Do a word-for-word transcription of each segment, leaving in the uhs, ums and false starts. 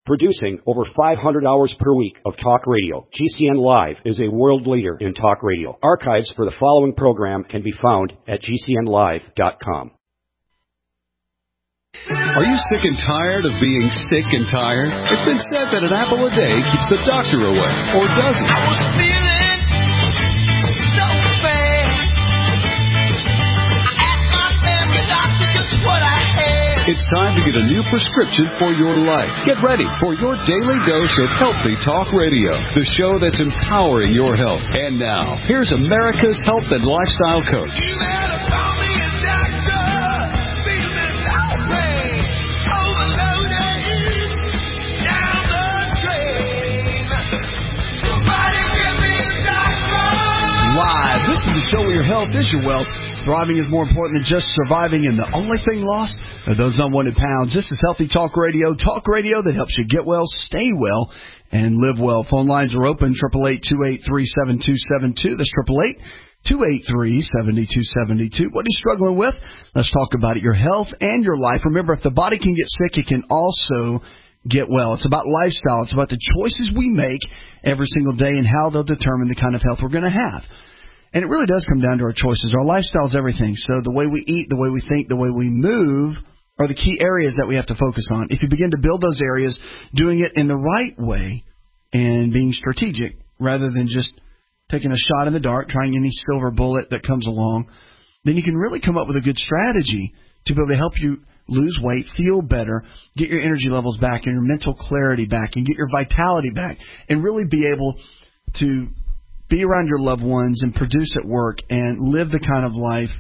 Producing over five hundred hours per week of talk radio, G C N Live is a world leader in talk radio. Archives for the following program can be found at G C N live dot com. Are you sick and tired of being sick and tired? It's been said that an apple a day keeps the doctor away, or does it? I was feeling so bad. I asked my family doctor just what I had. It's time to get a new prescription for your life. Get ready for your daily dose of Healthy Talk Radio, the show that's empowering your health. And now, here's America's health and lifestyle coach. You better call me a doctor. Live. This is the show where your health is your wealth. Thriving is more important than just surviving, and the only thing lost are those unwanted pounds. This is Healthy Talk Radio, talk radio that helps you get well, stay well, and live well. Phone lines are open, eight eight eight, two eight three, seven two seven two. That's eight eight eight, two eight three, seven two seven two. What are you struggling with? Let's talk about it, your health and your life. Remember, if the body can get sick, it can also get well. It's about lifestyle. It's about the choices we make every single day and how they'll determine the kind of health we're going to have. And it really does come down to our choices. Our lifestyle is everything. So the way we eat, the way we think, the way we move are the key areas that we have to focus on. If you begin to build those areas, doing it in the right way and being strategic rather than just taking a shot in the dark, trying any silver bullet that comes along, then you can really come up with a good strategy to be able to help you lose weight, feel better, get your energy levels back and your mental clarity back and get your vitality back and really be able to be around your loved ones and produce at work and live the kind of life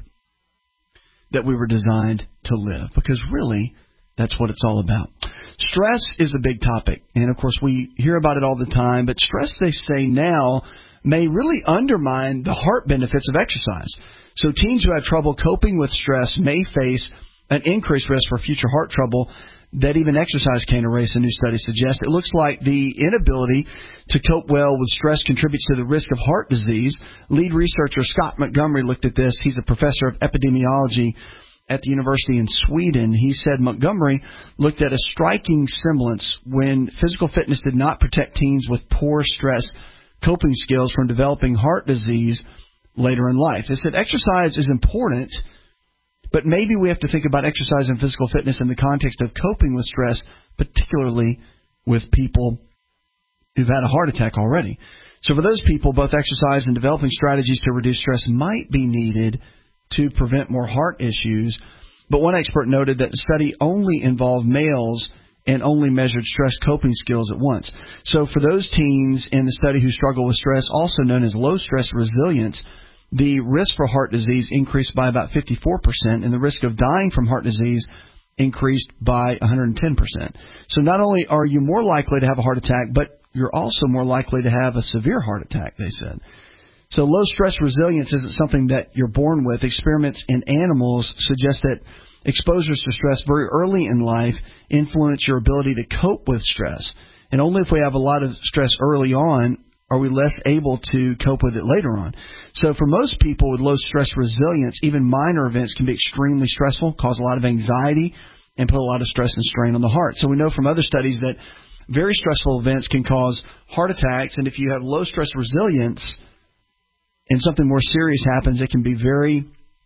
that we were designed to live. Because really, that's what it's all about. Stress is a big topic. And, of course, we hear about it all the time. But stress, they say now, may really undermine the heart benefits of exercise. So teens who have trouble coping with stress may face an increased risk for future heart trouble that even exercise can't erase, a new study suggests. It looks like the inability to cope well with stress contributes to the risk of heart disease. Lead researcher Scott Montgomery looked at this. He's a professor of epidemiology at the university in Sweden. He said Montgomery looked at a striking semblance when physical fitness did not protect teens with poor stress coping skills from developing heart disease later in life. They said exercise is important, but maybe we have to think about exercise and physical fitness in the context of coping with stress, particularly with people who've had a heart attack already. So for those people, both exercise and developing strategies to reduce stress might be needed to prevent more heart issues. But one expert noted that the study only involved males and only measured stress coping skills at once. So for those teens in the study who struggle with stress, also known as low stress resilience, the risk for heart disease increased by about fifty-four percent, and the risk of dying from heart disease increased by one hundred ten percent. So not only are you more likely to have a heart attack, but you're also more likely to have a severe heart attack, they said. So low stress resilience isn't something that you're born with. Experiments in animals suggest that exposures to stress very early in life influence your ability to cope with stress. And only if we have a lot of stress early on are we less able to cope with it later on. So for most people with low stress resilience, even minor events can be extremely stressful, cause a lot of anxiety, and put a lot of stress and strain on the heart. So we know from other studies that very stressful events can cause heart attacks, and if you have low stress resilience and something more serious happens, it can be very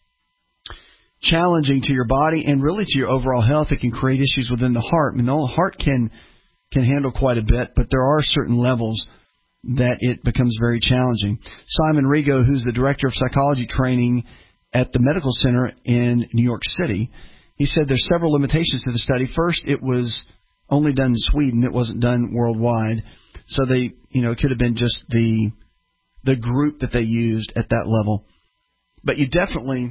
challenging to your body and really to your overall health. It can create issues within the heart. I mean, the heart can can handle quite a bit, but there are certain levels that it becomes very challenging. Simon Rigo, who's the director of psychology training at the medical center in New York City, he said there's several limitations to the study. First, it was only done in Sweden. It wasn't done worldwide. So they, you know, it could have been just the the group that they used at that level. But you definitely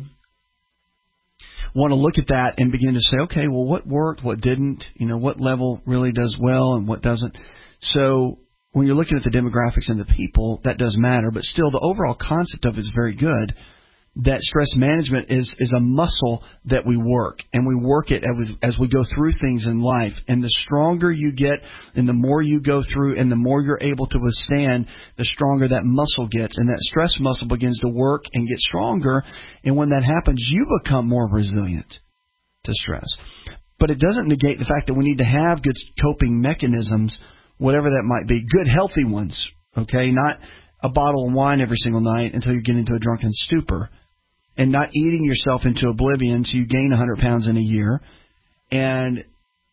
want to look at that and begin to say, okay, well, what worked, what didn't, you know, what level really does well and what doesn't. So when you're looking at the demographics and the people, that does matter. But still, the overall concept of it is very good, that stress management is, is a muscle that we work. And we work it as we, as we go through things in life. And the stronger you get and the more you go through and the more you're able to withstand, the stronger that muscle gets. And that stress muscle begins to work and get stronger. And when that happens, you become more resilient to stress. but it doesn't negate the fact that we need to have good coping mechanisms, whatever that might be, good healthy ones, okay, not a bottle of wine every single night until you get into a drunken stupor, and not eating yourself into oblivion so you gain one hundred pounds in a year. And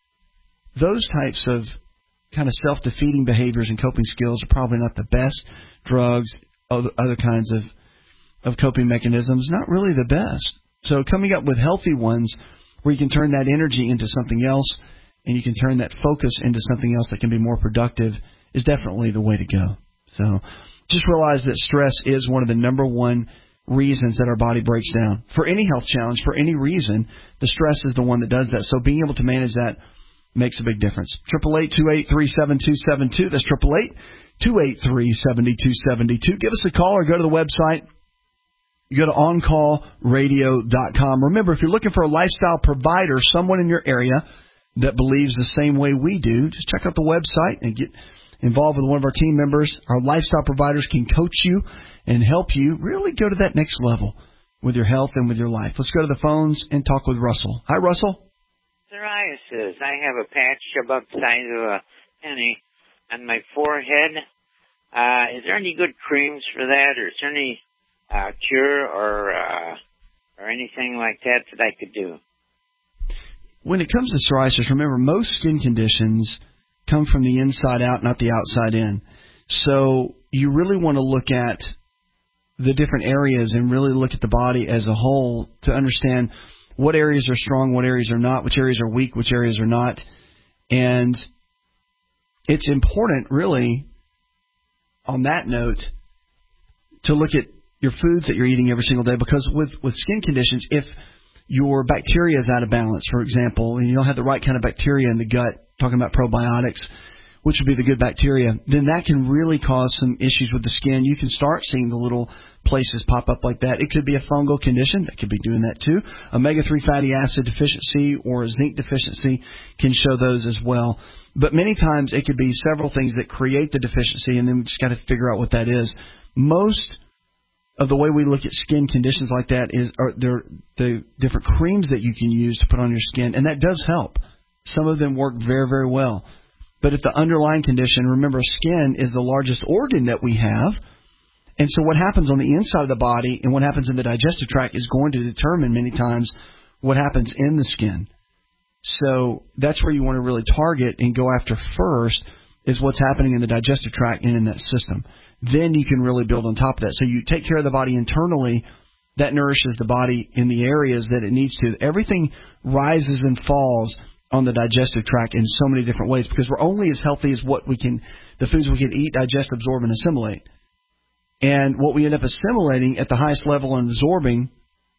those types of kind of self-defeating behaviors and coping skills are probably not the best. Drugs, other, other kinds of, of coping mechanisms, not really the best. So coming up with healthy ones where you can turn that energy into something else and you can turn that focus into something else that can be more productive is definitely the way to go. So just realize that stress is one of the number one reasons that our body breaks down. For any health challenge, for any reason, the stress is the one that does that. So being able to manage that makes a big difference. eight eight eight, two eight three, seven two seven two. That's eight eight eight, two eight three, seven two seven two. Give us a call or go to the website. You go to on call radio dot com. Remember, if you're looking for a lifestyle provider, someone in your area that believes the same way we do, just check out the website and get involved with one of our team members. Our lifestyle providers can coach you and help you really go to that next level with your health and with your life. Let's go to the phones and talk with Russell. Hi, Russell. Psoriasis. I have a patch about the size of a penny on my forehead. Uh, is there any good creams for that, or is there any uh, cure or uh, or anything like that that I could do? When it comes to psoriasis, remember, most skin conditions come from the inside out, not the outside in. So you really want to look at the different areas and really look at the body as a whole to understand what areas are strong, what areas are not, which areas are weak, which areas are not. And it's important, really, on that note, to look at your foods that you're eating every single day, because with, with skin conditions, if your bacteria is out of balance, for example, and you don't have the right kind of bacteria in the gut, talking about probiotics, which would be the good bacteria, then that can really cause some issues with the skin. You can start seeing the little places pop up like that. It could be a fungal condition. That could be doing that too. omega three fatty acid deficiency or zinc deficiency can show those as well. But many times it could be several things that create the deficiency, and then we just got to figure out what that is. Most of the way we look at skin conditions like that is are there the different creams that you can use to put on your skin, and that does help. Some of them work very, very well. But if the underlying condition, remember, skin is the largest organ that we have. And so what happens on the inside of the body and what happens in the digestive tract is going to determine many times what happens in the skin. So that's where you want to really target and go after first is what's happening in the digestive tract and in that system. Then you can really build on top of that. So you take care of the body internally. That nourishes the body in the areas that it needs to. Everything rises and falls on the digestive tract in so many different ways because we're only as healthy as what we can, the foods we can eat, digest, absorb, and assimilate. And what we end up assimilating at the highest level and absorbing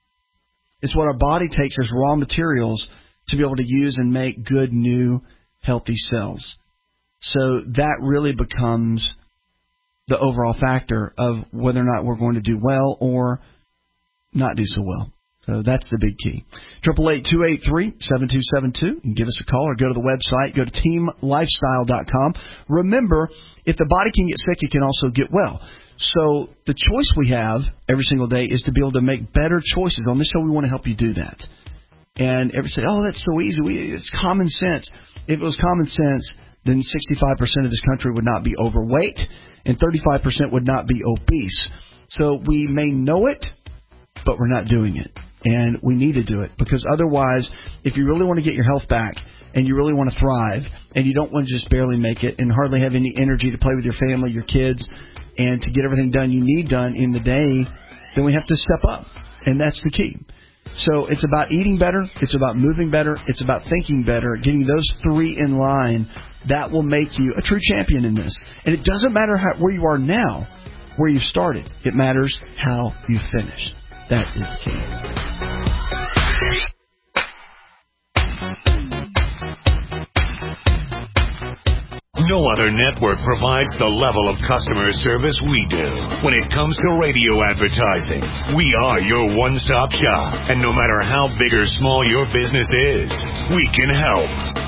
is what our body takes as raw materials to be able to use and make good, new, healthy cells. So that really becomes the overall factor of whether or not we're going to do well or not do so well. So that's the big key. eight eight eight, two eight three, seven two seven two. You can give us a call or go to the website. Go to team lifestyle dot com. Remember, if the body can get sick, it can also get well. So the choice we have every single day is to be able to make better choices. On this show, we want to help you do that. And everybody say, oh, that's so easy. We, it's common sense. If it was common sense, then sixty-five percent of this country would not be overweight and thirty-five percent would not be obese. So we may know it, but we're not doing it. And we need to do it because otherwise, if you really want to get your health back and you really want to thrive and you don't want to just barely make it and hardly have any energy to play with your family, your kids, and to get everything done you need done in the day, then we have to step up. And that's the key. So it's about eating better. It's about moving better. It's about thinking better. Getting those three in line, that will make you a true champion in this. And it doesn't matter how, where you are now, where you started. It matters how you finish. That is the key. No other network provides the level of customer service we do. When it comes to radio advertising, we are your one-stop shop. And no matter how big or small your business is, we can help.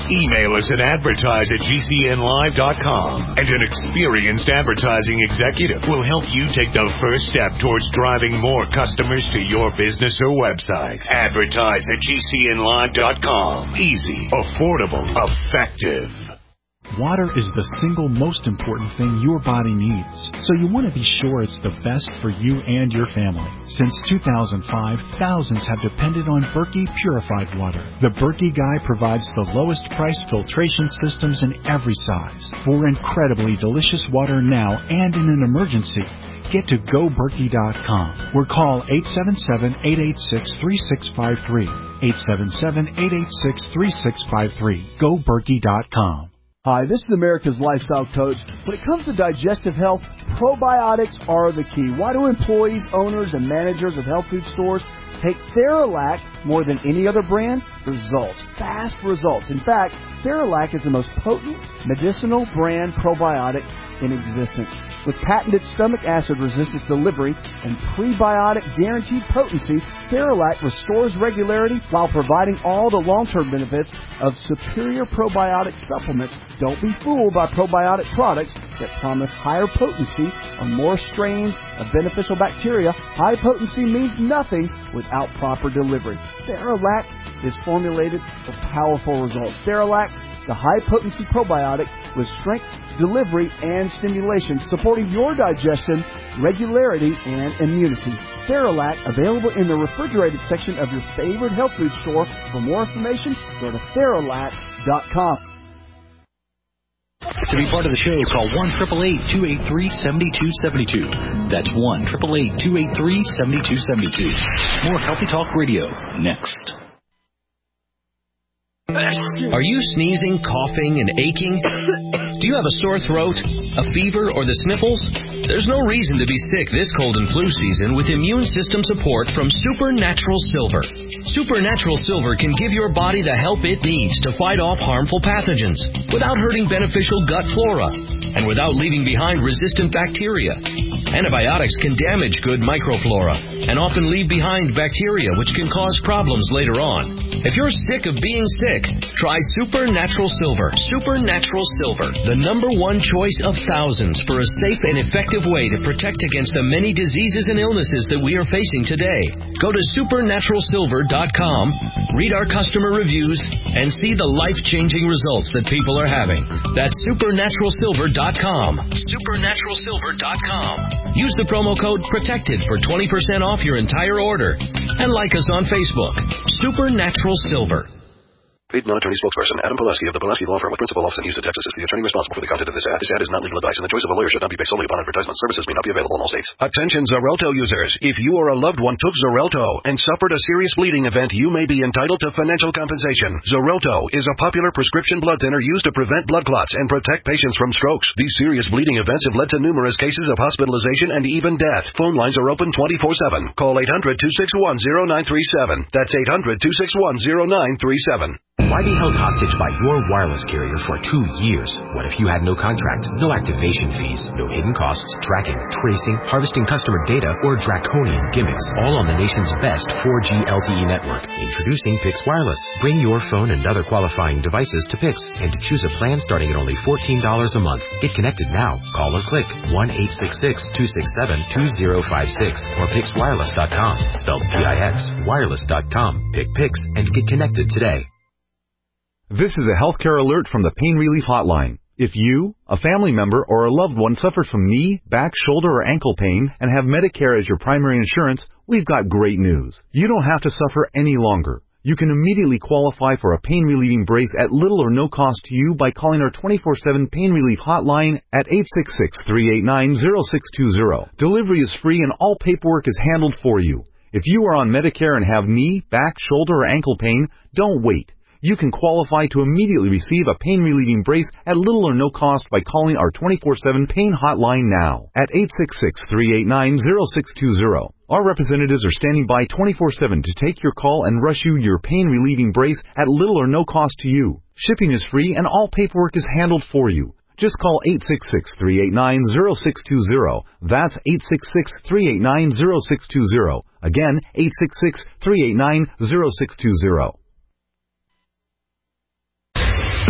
Email us at advertise at G C N live dot com, and an experienced advertising executive will help you take the first step towards driving more customers to your business or website. Advertise at G C N live dot com. Easy, affordable, effective. Water is the single most important thing your body needs, so you want to be sure it's the best for you and your family. Since two thousand five, thousands have depended on Berkey purified water. The Berkey Guy provides the lowest price filtration systems in every size for incredibly delicious water now and in an emergency. Get to go berkey dot com or call eight seven seven, eight eight six, three six five three. eight seven seven, eight eight six, three six five three. go berkey dot com. Hi, this is America's Lifestyle Coach. When it comes to digestive health, probiotics are the key. Why do employees, owners, and managers of health food stores take Theralac more than any other brand? Results. Fast results. In fact, Theralac is the most potent medicinal brand probiotic in existence. With patented stomach acid resistance delivery and prebiotic guaranteed potency, Theralac restores regularity while providing all the long-term benefits of superior probiotic supplements. Don't be fooled by probiotic products that promise higher potency or more strains of beneficial bacteria. High potency means nothing without proper delivery. Theralac is formulated for powerful results. Theralac, the high-potency probiotic with strength, delivery, and stimulation, supporting your digestion, regularity, and immunity. Theralac, available in the refrigerated section of your favorite health food store. For more information, go to Theralac dot com. To be part of the show, call one eight eight eight, two eight three, seven two seven two. That's one eight eight eight, two eight three, seven two seven two. More Healthy Talk Radio next. Are you sneezing, coughing, and aching? Do you have a sore throat, a fever, or the sniffles? There's no reason to be sick this cold and flu season with immune system support from Supernatural Silver. Supernatural Silver can give your body the help it needs to fight off harmful pathogens without hurting beneficial gut flora and without leaving behind resistant bacteria. Antibiotics can damage good microflora and often leave behind bacteria which can cause problems later on. If you're sick of being sick, try Supernatural Silver. Supernatural Silver, the number one choice of thousands for a safe and effective way to protect against the many diseases and illnesses that we are facing today. Go to supernatural silver dot com, read our customer reviews, and see the life-changing results that people are having. That's supernatural silver dot com. supernatural silver dot com. Use the promo code PROTECTED for twenty percent off your entire order. And like us on Facebook. Supernatural Silver. Paid non-attorney spokesperson Adam Pulaski of the Pulaski Law Firm with principal office in Houston, Texas is the attorney responsible for the content of this ad. This ad is not legal advice, and the choice of a lawyer should not be based solely upon advertisement. Services may not be available in all states. Attention Xarelto users. If you or a loved one took Xarelto and suffered a serious bleeding event, you may be entitled to financial compensation. Xarelto is a popular prescription blood thinner used to prevent blood clots and protect patients from strokes. These serious bleeding events have led to numerous cases of hospitalization and even death. Phone lines are open twenty-four seven. Call eight hundred, two six one, zero nine three seven. That's eight hundred, two six one, zero nine three seven. Why be held hostage by your wireless carrier for two years? What if you had no contract, no activation fees, no hidden costs, tracking, tracing, harvesting customer data, or draconian gimmicks, all on the nation's best four G L T E network? Introducing Pix Wireless. Bring your phone and other qualifying devices to Pix and to choose a plan starting at only fourteen dollars a month. Get connected now. Call or click one eight six six, two six seven, two zero five six or pix wireless dot com. Spelled P I X. wireless dot com. Pick Pix and get connected today. This is a healthcare alert from the Pain Relief Hotline. If you, a family member, or a loved one suffers from knee, back, shoulder, or ankle pain and have Medicare as your primary insurance, we've got great news. You don't have to suffer any longer. You can immediately qualify for a pain-relieving brace at little or no cost to you by calling our twenty-four seven Pain Relief Hotline at eight six six, three eight nine, zero six two zero. Delivery is free and all paperwork is handled for you. If you are on Medicare and have knee, back, shoulder, or ankle pain, don't wait. You can qualify to immediately receive a pain-relieving brace at little or no cost by calling our twenty-four seven Pain Hotline now at eight six six, three eight nine, zero six two zero. Our representatives are standing by twenty-four seven to take your call and rush you your pain-relieving brace at little or no cost to you. Shipping is free and all paperwork is handled for you. Just call eight six six, three eight nine, zero six two zero. That's eight six six, three eight nine, zero six two zero. Again, eight six six, three eight nine, zero six two zero.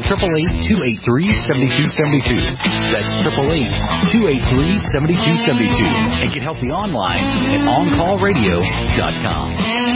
eight eight eight, two eight three, seven two seven two. That's eight eight eight, two eight three, seven two seven two. And get healthy online at on call radio dot com.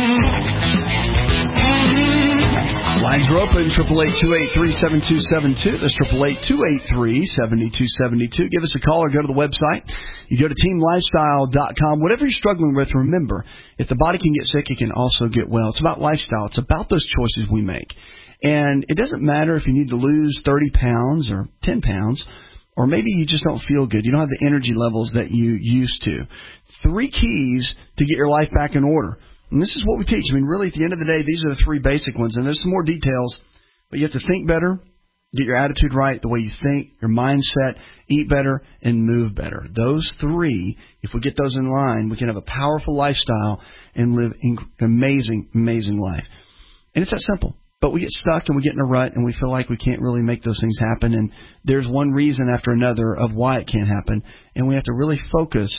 Lines are open, eight eight eight, two eight three, seven two seven two. That's eight eight eight, two eight three, seven two seven two. Give us a call or go to the website. You go to team lifestyle dot com. Whatever you're struggling with, remember, if the body can get sick, it can also get well. It's about lifestyle. It's about those choices we make. And it doesn't matter if you need to lose thirty pounds or ten pounds, or maybe you just don't feel good. You don't have the energy levels that you used to. Three keys to get your life back in order. And this is what we teach. I mean, really, at the end of the day, these are the three basic ones. And there's some more details, but you have to think better, get your attitude right, the way you think, your mindset, eat better, and move better. Those three, if we get those in line, we can have a powerful lifestyle and live an amazing, amazing life. And it's that simple. But we get stuck and we get in a rut and we feel like we can't really make those things happen. And there's one reason after another of why it can't happen. And we have to really focus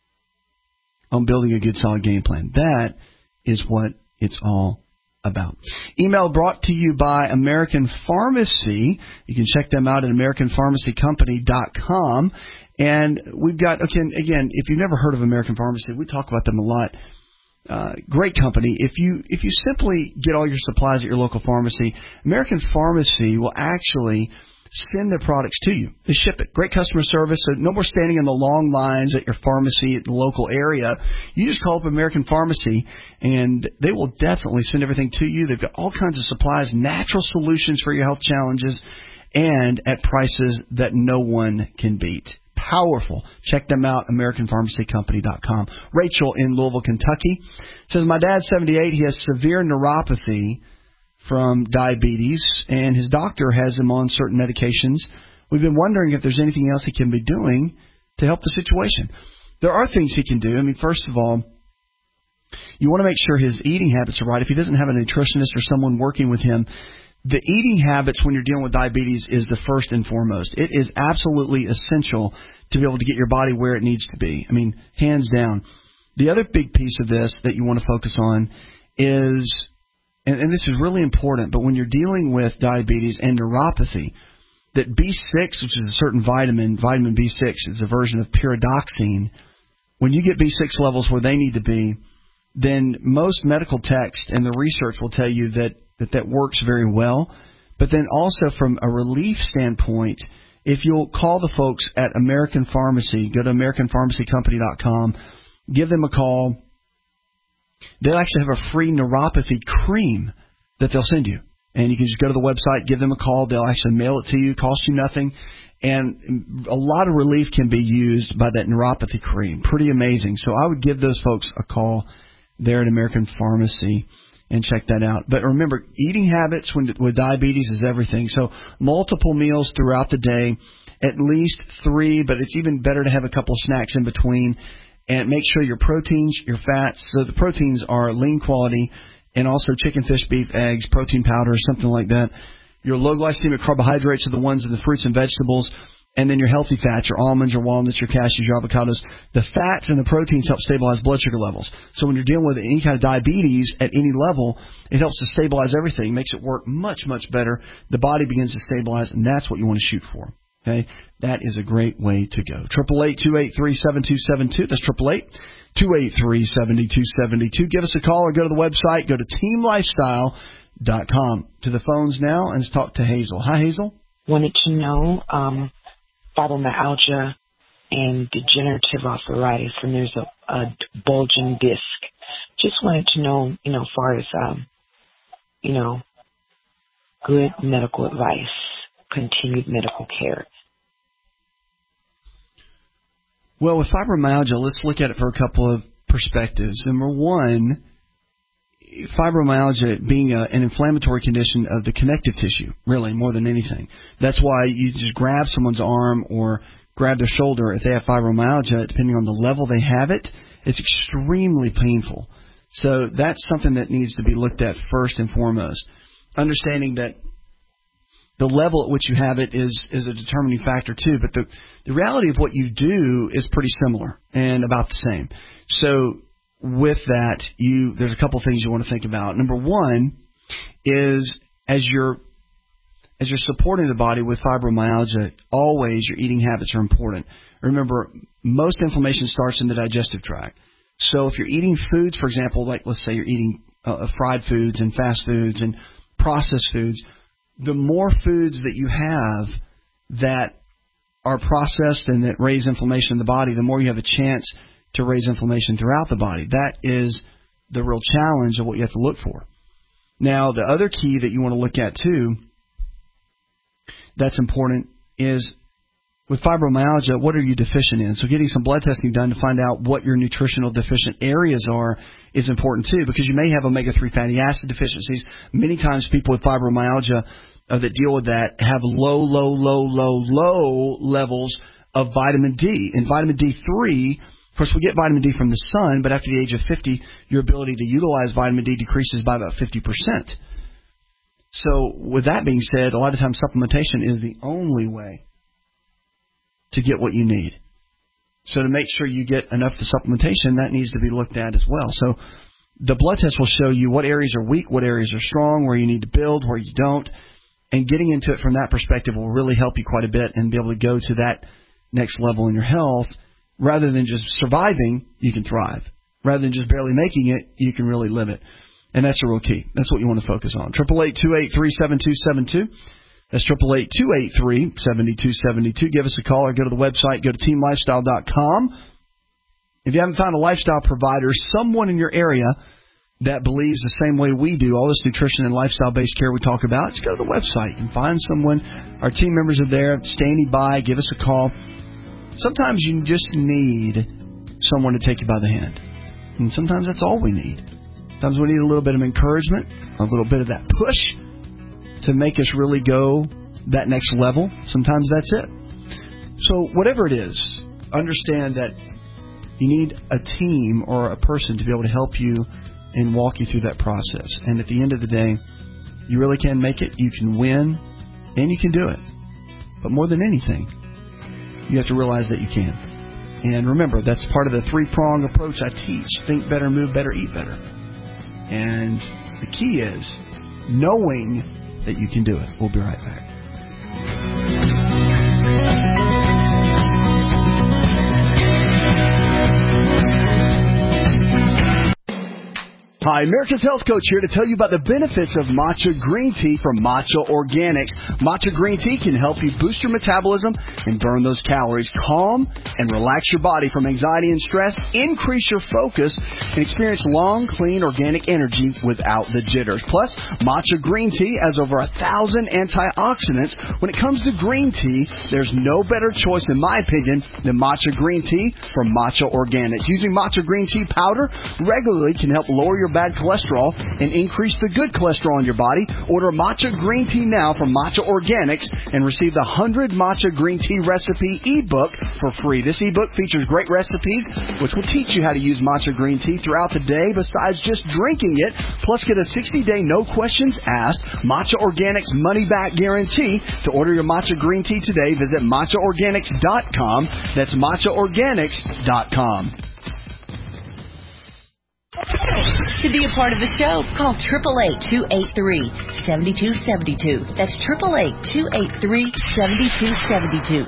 on building a good, solid game plan. That is what it's all about. Email brought to you by American Pharmacy. You can check them out at American Pharmacy Company dot com. And we've got, okay, again, if you've never heard of American Pharmacy, we talk about them a lot. Uh, great company. If you if you simply get all your supplies at your local pharmacy, American Pharmacy will actually send their products to you. They ship it. Great customer service. So no more standing in the long lines at your pharmacy at the local area. You just call up American Pharmacy, and they will definitely send everything to you. They've got all kinds of supplies, natural solutions for your health challenges, and at prices that no one can beat. Powerful. Check them out, American Pharmacy Company dot com. Rachel in Louisville, Kentucky says, my dad's seventy-eight. He has severe neuropathy from diabetes, and his doctor has him on certain medications. We've been wondering if there's anything else he can be doing to help the situation. There are things he can do. I mean, first of all, you want to make sure his eating habits are right. If he doesn't have a nutritionist or someone working with him, the eating habits when you're dealing with diabetes is the first and foremost. It is absolutely essential to be able to get your body where it needs to be. I mean, hands down. The other big piece of this that you want to focus on is, and, and this is really important, but when you're dealing with diabetes and neuropathy, that B six, which is a certain vitamin, vitamin B six, is a version of pyridoxine. When you get B six levels where they need to be, then most medical text and the research will tell you that that, that works very well. But then also from a relief standpoint, if you'll call the folks at American Pharmacy, go to American Pharmacy Company dot com, give them a call. They'll actually have a free neuropathy cream that they'll send you. And you can just go to the website, give them a call. They'll actually mail it to you, cost you nothing. And a lot of relief can be used by that neuropathy cream. Pretty amazing. So I would give those folks a call there at American Pharmacy and check that out. But remember, eating habits when, with diabetes is everything. So multiple meals throughout the day, at least three, but it's even better to have a couple of snacks in between. And make sure your proteins, your fats, so the proteins are lean quality, and also chicken, fish, beef, eggs, protein powder, something like that. Your low glycemic carbohydrates are the ones in the fruits and vegetables. And then your healthy fats, your almonds, your walnuts, your cashews, your avocados. The fats and the proteins help stabilize blood sugar levels. So when you're dealing with any kind of diabetes at any level, it helps to stabilize everything, makes it work much, much better. The body begins to stabilize, and that's what you want to shoot for. Okay, that is a great way to go. eight eight eight, two eight three, seven two seven two. That's eight eight eight, two eight three, seven two seven two. Give us a call or go to the website. Go to team lifestyle dot com. To the phones now, and let's talk to Hazel. Hi, Hazel. Wanted to know um, fibromyalgia and degenerative arthritis, and there's a, a bulging disc. Just wanted to know, you know, as far as, um, you know, good medical advice, continued medical care. Well, with fibromyalgia, let's look at it for a couple of perspectives. Number one, fibromyalgia being a, an inflammatory condition of the connective tissue, really, more than anything. That's why you just grab someone's arm or grab their shoulder if they have fibromyalgia, depending on the level they have it, it's extremely painful. So that's something that needs to be looked at first and foremost. Understanding that the level at which you have it is, is a determining factor too, but the, the reality of what you do is pretty similar and about the same. So with that, you there's a couple things you want to think about. Number one is as you're as you're supporting the body with fibromyalgia, always your eating habits are important. Remember, most inflammation starts in the digestive tract. So if you're eating foods, for example, like let's say you're eating uh, fried foods and fast foods and processed foods, the more foods that you have that are processed and that raise inflammation in the body, the more you have a chance to raise inflammation throughout the body. That is the real challenge of what you have to look for. Now, the other key that you want to look at, too, that's important is with fibromyalgia, what are you deficient in? So getting some blood testing done to find out what your nutritional deficient areas are is important, too, because you may have omega three fatty acid deficiencies. Many times people with fibromyalgia uh, that deal with that have low, low, low, low, low levels of vitamin D. And vitamin D three, of course, we get vitamin D from the sun, but after the age of fifty, your ability to utilize vitamin D decreases by about fifty percent. So with that being said, a lot of times supplementation is the only way to get what you need. So to make sure you get enough of the supplementation, that needs to be looked at as well. So the blood test will show you what areas are weak, what areas are strong, where you need to build, where you don't. And getting into it from that perspective will really help you quite a bit and be able to go to that next level in your health. Rather than just surviving, you can thrive. Rather than just barely making it, you can really live it. And that's the real key. That's what you want to focus on. eight eight eight, two eight three, seven two seven two. That's eight eight eight, two eight three, seven two seven two. Give us a call or go to the website. Go to team lifestyle dot com. If you haven't found a lifestyle provider, someone in your area that believes the same way we do, all this nutrition and lifestyle-based care we talk about, just go to the website and find someone. Our team members are there standing by. Give us a call. Sometimes you just need someone to take you by the hand. And sometimes that's all we need. Sometimes we need a little bit of encouragement, a little bit of that push to make us really go that next level. Sometimes that's it. So whatever it is, understand that you need a team or a person to be able to help you and walk you through that process. And at the end of the day, you really can make it, you can win, and you can do it. But more than anything, you have to realize that you can. And remember, that's part of the three-prong approach I teach. Think better, move better, eat better. And the key is knowing that you can do it. We'll be right back. Hi, America's Health Coach here to tell you about the benefits of matcha green tea from Matcha Organics. Matcha green tea can help you boost your metabolism and burn those calories, calm and relax your body from anxiety and stress, increase your focus, and experience long, clean, organic energy without the jitters. Plus, matcha green tea has over a thousand antioxidants. When it comes to green tea, there's no better choice, in my opinion, than matcha green tea from Matcha Organics. Using matcha green tea powder regularly can help lower your bad cholesterol and increase the good cholesterol in your body. Order matcha green tea now from Matcha Organics and receive the one hundred Matcha Green Tea Recipe ebook for free. This ebook features great recipes which will teach you how to use matcha green tea throughout the day besides just drinking it. Plus, get a sixty-day no questions asked Matcha Organics money back guarantee. To order your matcha green tea today, visit matcha organics dot com. That's matcha organics dot com. To be a part of the show, call eight eight eight, two eight three, seven two seven two. That's eight eight eight, two eight three, seven two seven two.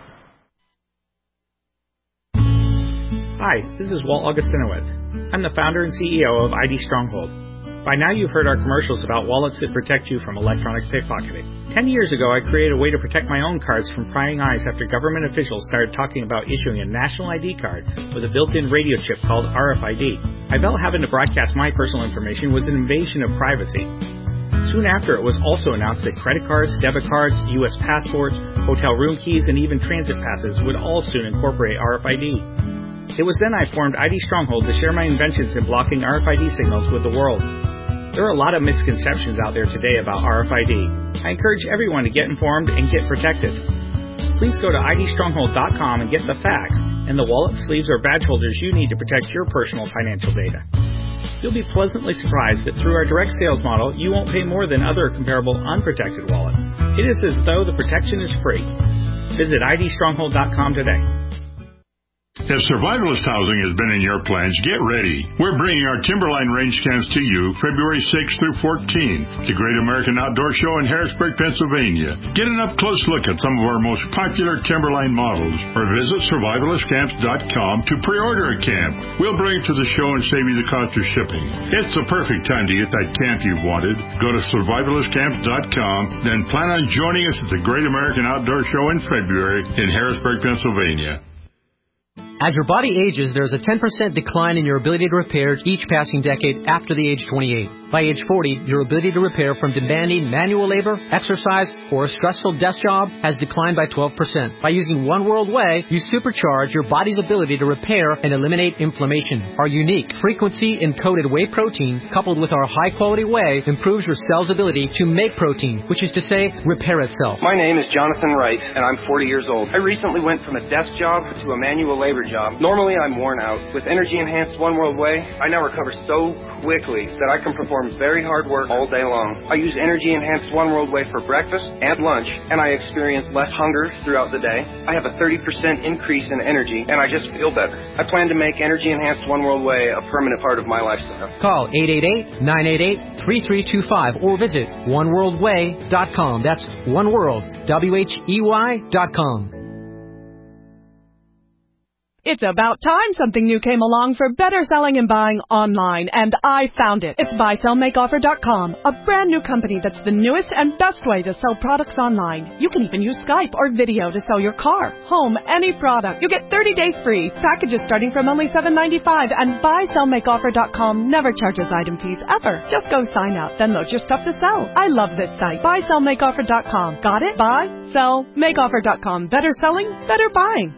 Hi, this is Walt Augustinowitz. I'm the founder and C E O of I D Stronghold. By now you've heard our commercials about wallets that protect you from electronic pickpocketing. Ten years ago, I created a way to protect my own cards from prying eyes after government officials started talking about issuing a national I D card with a built-in radio chip called R F I D. I felt having to broadcast my personal information was an invasion of privacy. Soon after, it was also announced that credit cards, debit cards, U S passports, hotel room keys, and even transit passes would all soon incorporate R F I D. It was then I formed I D Stronghold to share my inventions in blocking R F I D signals with the world. There are a lot of misconceptions out there today about R F I D. I encourage everyone to get informed and get protected. Please go to I D stronghold dot com and get the facts and the wallet, sleeves, or badge holders you need to protect your personal financial data. You'll be pleasantly surprised that through our direct sales model, you won't pay more than other comparable unprotected wallets. It is as though the protection is free. Visit I D stronghold dot com today. If survivalist housing has been in your plans, get ready. We're bringing our Timberline range camps to you February sixth through fourteenth, the Great American Outdoor Show in Harrisburg, Pennsylvania. Get an up-close look at some of our most popular Timberline models, or visit survivalist camps dot com to pre-order a camp. We'll bring it to the show and save you the cost of shipping. It's the perfect time to get that camp you've wanted. Go to survivalist camps dot com, then plan on joining us at the Great American Outdoor Show in February in Harrisburg, Pennsylvania. As your body ages, there's a ten percent decline in your ability to repair each passing decade after the age twenty-eight. By age forty, your ability to repair from demanding manual labor, exercise, or a stressful desk job has declined by twelve percent. By using One World Whey, you supercharge your body's ability to repair and eliminate inflammation. Our unique frequency-encoded whey protein, coupled with our high-quality whey, improves your cell's ability to make protein, which is to say, repair itself. My name is Jonathan Wright, and I'm forty years old. I recently went from a desk job to a manual labor job. Normally, I'm worn out. With energy-enhanced One World Whey, I now recover so quickly that I can perform very hard work all day long. I use energy-enhanced One World Whey for breakfast and lunch, and I experience less hunger throughout the day. I have a thirty percent increase in energy, and I just feel better. I plan to make energy-enhanced One World Whey a permanent part of my lifestyle. Call eight eight eight, nine eight eight, three three two five or visit one world whey dot com. That's One World, W H E Y dot com. It's about time something new came along for better selling and buying online, and I found it. It's buy sell make offer dot com, a brand new company that's the newest and best way to sell products online. You can even use Skype or video to sell your car, home, any product. You get thirty days free, packages starting from only seven ninety-five, and buy sell make offer dot com never charges item fees ever. Just go sign up, then load your stuff to sell. I love this site, buy sell make offer dot com. Got it? buy sell make offer dot com. Better selling, better buying.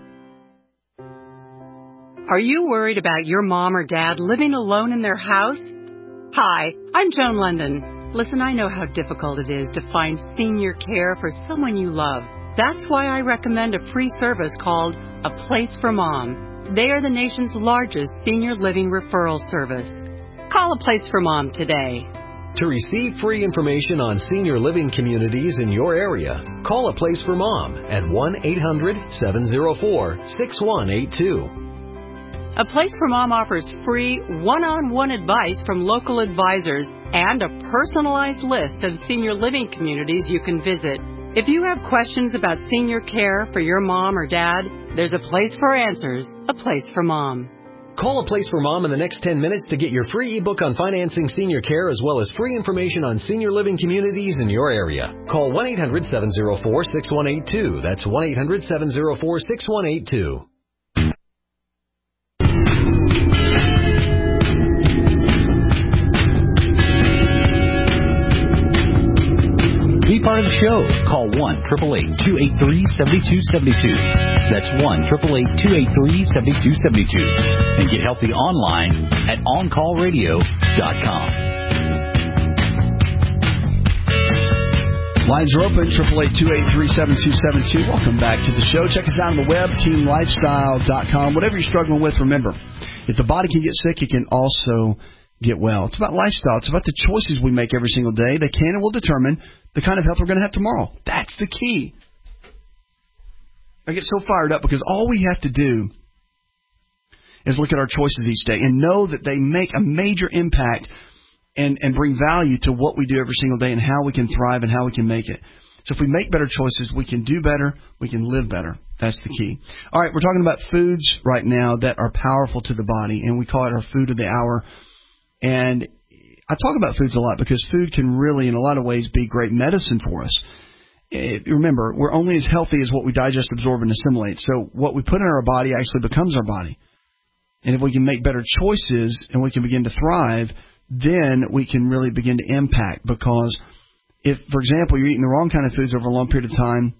Are you worried about your mom or dad living alone in their house? Hi, I'm Joan London. Listen, I know how difficult it is to find senior care for someone you love. That's why I recommend a free service called A Place for Mom. They are the nation's largest senior living referral service. Call A Place for Mom today. To receive free information on senior living communities in your area, call A Place for Mom at one eight hundred, seven oh four, six one eight two. A Place for Mom offers free one-on-one advice from local advisors and a personalized list of senior living communities you can visit. If you have questions about senior care for your mom or dad, there's a place for answers, A Place for Mom. Call A Place for Mom in the next ten minutes to get your free ebook on financing senior care as well as free information on senior living communities in your area. Call one eight hundred, seven oh four, six one eight two. That's one eight hundred, seven oh four, six one eight two. Be part of the show. Call one, eight eight eight, two eight three, seven two seven two. That's one, eight eight eight, two eight three, seven two seven two. And get healthy online at on call radio dot com. Lines are open, eight eight eight, two eight three, seven two seven two. Welcome back to the show. Check us out on the web, team lifestyle dot com. Whatever you're struggling with, remember, if the body can get sick, it can also get well. It's about lifestyle. It's about the choices we make every single day. They can and will determine the kind of health we're going to have tomorrow. That's the key. I get so fired up because all we have to do is look at our choices each day and know that they make a major impact and, and bring value to what we do every single day and how we can thrive and how we can make it. So if we make better choices, we can do better, we can live better. That's the key. All right, we're talking about foods right now that are powerful to the body, and we call it our food of the hour. And I talk about foods a lot because food can really, in a lot of ways, be great medicine for us. It, remember, we're only as healthy as what we digest, absorb, and assimilate. So what we put in our body actually becomes our body. And if we can make better choices and we can begin to thrive, then we can really begin to impact. Because if, for example, you're eating the wrong kind of foods over a long period of time,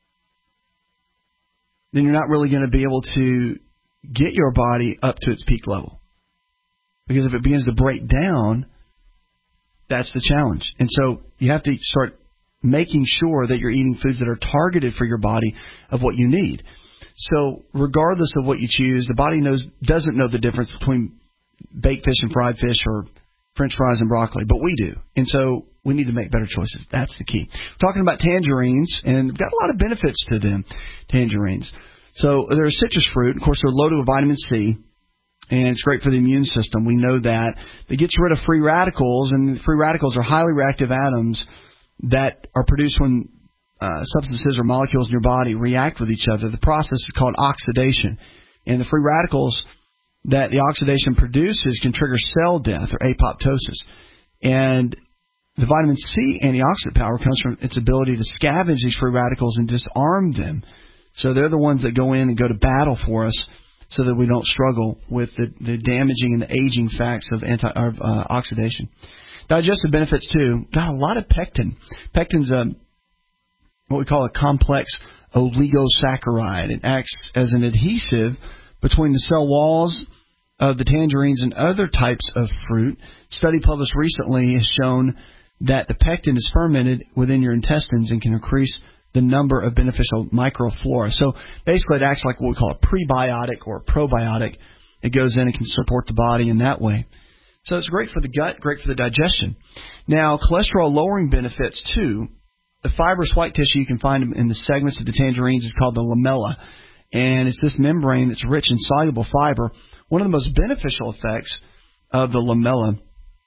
then you're not really going to be able to get your body up to its peak level. Because if it begins to break down, that's the challenge. And so you have to start making sure that you're eating foods that are targeted for your body of what you need. So regardless of what you choose, the body knows doesn't know the difference between baked fish and fried fish or French fries and broccoli, but we do. And so we need to make better choices. That's the key. We're talking about tangerines, and we've got a lot of benefits to them, tangerines. So they're a citrus fruit. Of course, they're loaded with vitamin C, and it's great for the immune system. We know that. It gets rid of free radicals, and free radicals are highly reactive atoms that are produced when uh, substances or molecules in your body react with each other. The process is called oxidation. And the free radicals that the oxidation produces can trigger cell death or apoptosis. And the vitamin C antioxidant power comes from its ability to scavenge these free radicals and disarm them. So they're the ones that go in and go to battle for us so that we don't struggle with the, the damaging and the aging facts of, anti, of uh, oxidation. Digestive benefits, too. Got a lot of pectin. Pectin's a, what we call a complex oligosaccharide. It acts as an adhesive between the cell walls of the tangerines and other types of fruit. A study published recently has shown that the pectin is fermented within your intestines and can increase the number of beneficial microflora. So basically it acts like what we call a prebiotic or a probiotic. It goes in and can support the body in that way. So it's great for the gut, great for the digestion. Now, cholesterol-lowering benefits, too. The fibrous white tissue you can find in the segments of the tangerines is called the lamella. And it's this membrane that's rich in soluble fiber. One of the most beneficial effects of the lamella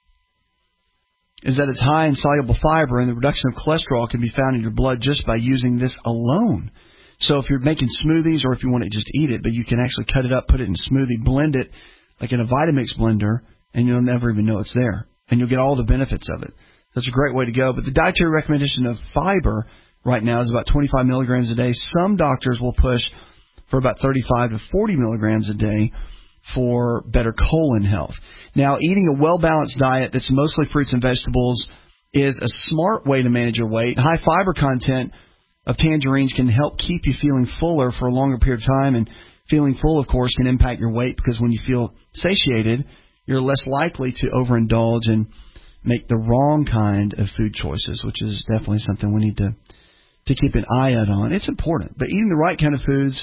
is that it's high in soluble fiber, and the reduction of cholesterol can be found in your blood just by using this alone. So if you're making smoothies or if you want to just eat it, but you can actually cut it up, put it in a smoothie, blend it like in a Vitamix blender, and you'll never even know it's there. And you'll get all the benefits of it. That's a great way to go. But the dietary recommendation of fiber right now is about twenty-five milligrams a day. Some doctors will push for about thirty-five to forty milligrams a day for better colon health. Now, eating a well-balanced diet that's mostly fruits and vegetables is a smart way to manage your weight. High fiber content of tangerines can help keep you feeling fuller for a longer period of time, and feeling full, of course, can impact your weight because when you feel satiated, you're less likely to overindulge and make the wrong kind of food choices, which is definitely something we need to, to keep an eye out on. It's important, but eating the right kind of foods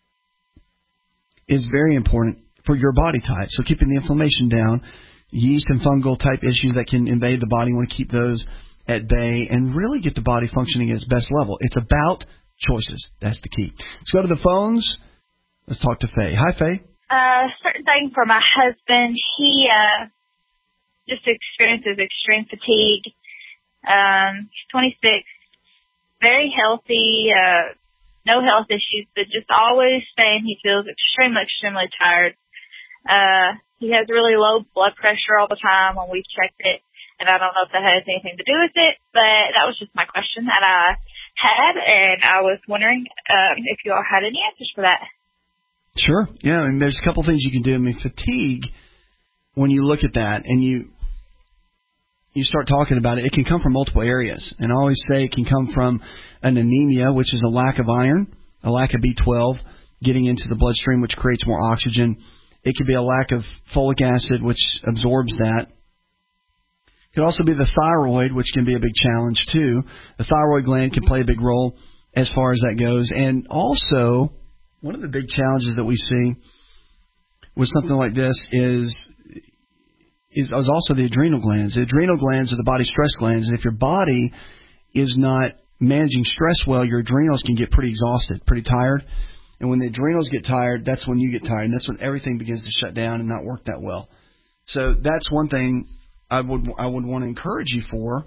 is very important for your body type. So keeping the inflammation down, yeast and fungal type issues that can invade the body, you want to keep those at bay and really get the body functioning at its best level. It's about choices. That's the key. Let's go to the phones. Let's talk to Faye. Hi, Faye. Uh, certain thing for my husband, he uh, just experiences extreme fatigue. Um, he's twenty-six, very healthy, uh, no health issues, but just always saying he feels extremely, extremely tired. Uh, he has really low blood pressure all the time when we've checked it, and I don't know if that has anything to do with it, but that was just my question that I had, and I was wondering um, if you all had any answers for that. Sure. Yeah, and there's a couple things you can do. I mean, fatigue, when you look at that and you you start talking about it, it can come from multiple areas. And I always say it can come from an anemia, which is a lack of iron, a lack of B twelve getting into the bloodstream, which creates more oxygen. It could be a lack of folic acid, which absorbs that. It could also be the thyroid, which can be a big challenge, too. The thyroid gland can play a big role as far as that goes. And also, one of the big challenges that we see with something like this is, is, is also the adrenal glands. The adrenal glands are the body's stress glands. And if your body is not managing stress well, your adrenals can get pretty exhausted, pretty tired. And when the adrenals get tired, that's when you get tired. And that's when everything begins to shut down and not work that well. So that's one thing I would I would want to encourage you for,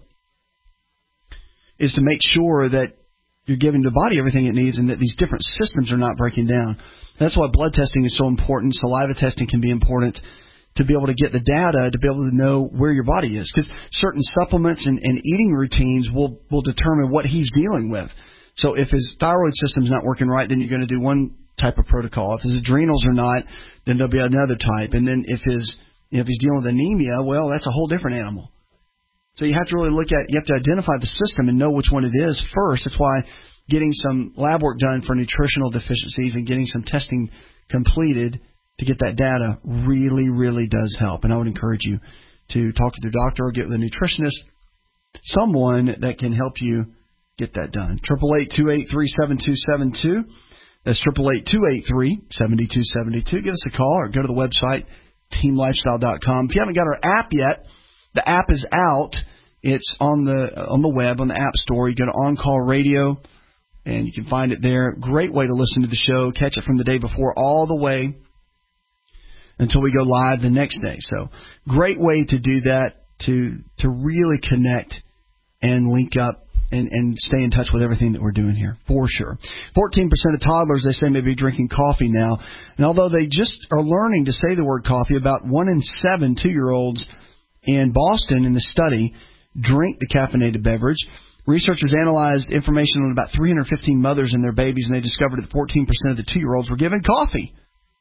is to make sure that you're giving the body everything it needs and that these different systems are not breaking down. That's why blood testing is so important. Saliva testing can be important to be able to get the data, to be able to know where your body is. Because certain supplements and, and eating routines will, will determine what he's dealing with. So if his thyroid system's not working right, then you're going to do one type of protocol. If his adrenals are not, then there'll be another type. And then if his if he's dealing with anemia, well, that's a whole different animal. So you have to really look at, you have to identify the system and know which one it is first. That's why getting some lab work done for nutritional deficiencies and getting some testing completed to get that data really, really does help. And I would encourage you to talk to your doctor or get with a nutritionist, someone that can help you get that done. eight eight eight, two eight three, seven two seven two. That's eight eight eight, two eight three, seven two seven two. Give us a call or go to the website, team lifestyle dot com. If you haven't got our app yet, the app is out. It's on the on the web, on the App Store. You go to On Call Radio and you can find it there. Great way to listen to the show. Catch it from the day before all the way until we go live the next day. So great way to do that, to to really connect and link up and, and stay in touch with everything that we're doing here, for sure. fourteen percent of toddlers, they say, may be drinking coffee now. And although they just are learning to say the word coffee, about one in seven two-year-olds in Boston in the study drink the caffeinated beverage. Researchers analyzed information on about three hundred fifteen mothers and their babies, and they discovered that fourteen percent of the two-year-olds were given coffee.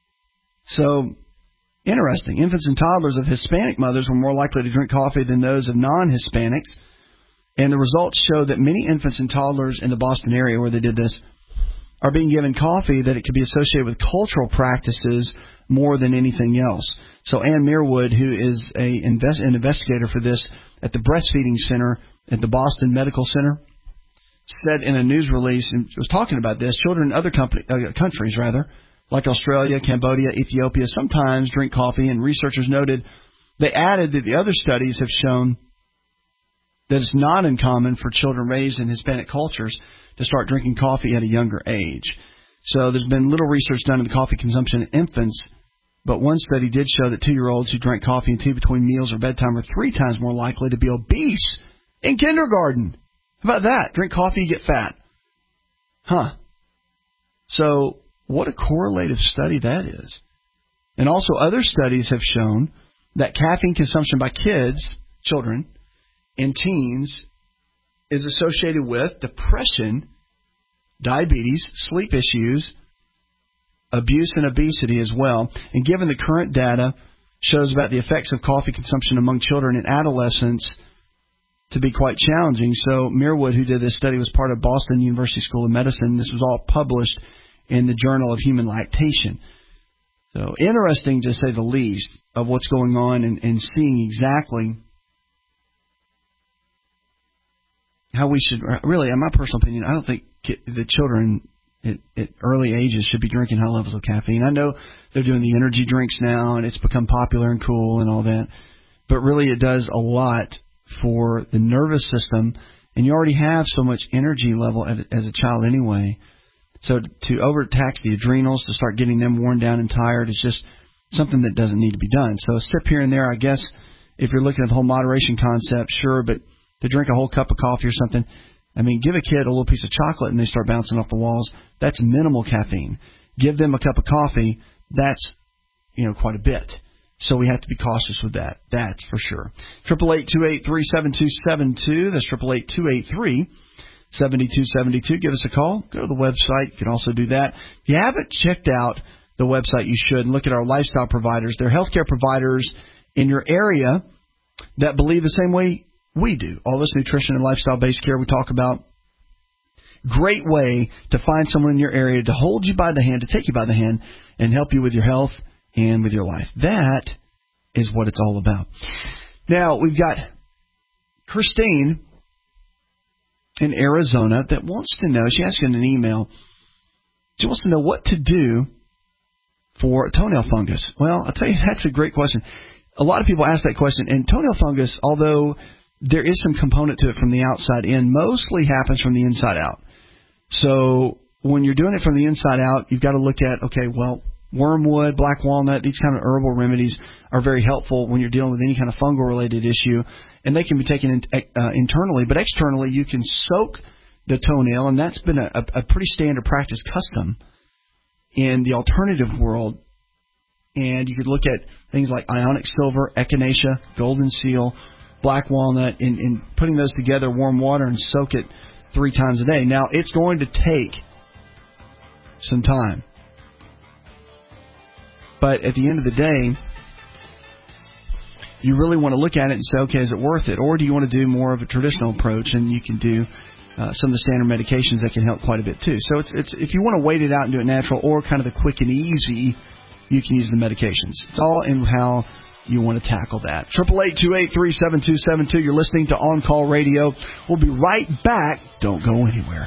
So, interesting. Infants and toddlers of Hispanic mothers were more likely to drink coffee than those of non-Hispanics. And the results show that many infants and toddlers in the Boston area where they did this are being given coffee, that it could be associated with cultural practices more than anything else. So Ann Meerwood, who is a invest, an investigator for this at the Breastfeeding Center at the Boston Medical Center, said in a news release, and was talking about this, children in other company, uh, countries, rather, like Australia, Cambodia, Ethiopia, sometimes drink coffee, and researchers noted they added that the other studies have shown that it's not uncommon for children raised in Hispanic cultures to start drinking coffee at a younger age. So there's been little research done in the coffee consumption in infants, but one study did show that two-year-olds who drank coffee and tea between meals or bedtime are three times more likely to be obese in kindergarten. How about that? Drink coffee, you get fat. Huh. So what a correlative study that is. And also other studies have shown that caffeine consumption by kids, children, and teens is associated with depression, diabetes, sleep issues, abuse, and obesity as well. And given the current data shows about the effects of coffee consumption among children and adolescents to be quite challenging. So Meerwood, who did this study, was part of Boston University School of Medicine. This was all published in the Journal of Human Lactation. So interesting, to say the least, of what's going on, and, and seeing exactly how we should, really, in my personal opinion, I don't think the children at, at early ages should be drinking high levels of caffeine. I know they're doing the energy drinks now, and it's become popular and cool and all that, but really it does a lot for the nervous system, and you already have so much energy level as, as a child anyway. So to overtax the adrenals, to start getting them worn down and tired, is just something that doesn't need to be done. So a sip here and there, I guess, if you're looking at the whole moderation concept, sure, but to drink a whole cup of coffee or something, I mean, give a kid a little piece of chocolate and they start bouncing off the walls. That's minimal caffeine. Give them a cup of coffee, that's, you know, quite a bit. So we have to be cautious with that. That's for sure. Triple eight two eight three seven two seven two. That's triple eight two eight three seven two seven two. Give us a call. Go to the website. You can also do that. If you haven't checked out the website, you should. And look at our lifestyle providers. They're healthcare providers in your area that believe the same way we do. All this nutrition and lifestyle-based care we talk about. Great way to find someone in your area to hold you by the hand, to take you by the hand, and help you with your health and with your life. That is what it's all about. Now, we've got Christine in Arizona that wants to know, she asked in an email, she wants to know what to do for toenail fungus. Well, I'll tell you, that's a great question. A lot of people ask that question, and toenail fungus, although there is some component to it from the outside in, mostly happens from the inside out. So when you're doing it from the inside out, you've got to look at, okay, well, wormwood, black walnut, these kind of herbal remedies are very helpful when you're dealing with any kind of fungal-related issue, and they can be taken in, uh, internally. But externally, you can soak the toenail, and that's been a, a pretty standard practice custom in the alternative world. And you could look at things like ionic silver, echinacea, golden seal, black walnut, and, and putting those together, warm water, and soak it three times a day. Now, it's going to take some time. But at the end of the day, you really want to look at it and say, okay, is it worth it? Or do you want to do more of a traditional approach, and you can do uh, some of the standard medications that can help quite a bit too. So it's it's if you want to wait it out and do it natural, or kind of the quick and easy, you can use the medications. It's all in how you want to tackle that. triple eight two eight three seven two seven two. You're listening to On Call Radio. We'll be right back. Don't go anywhere.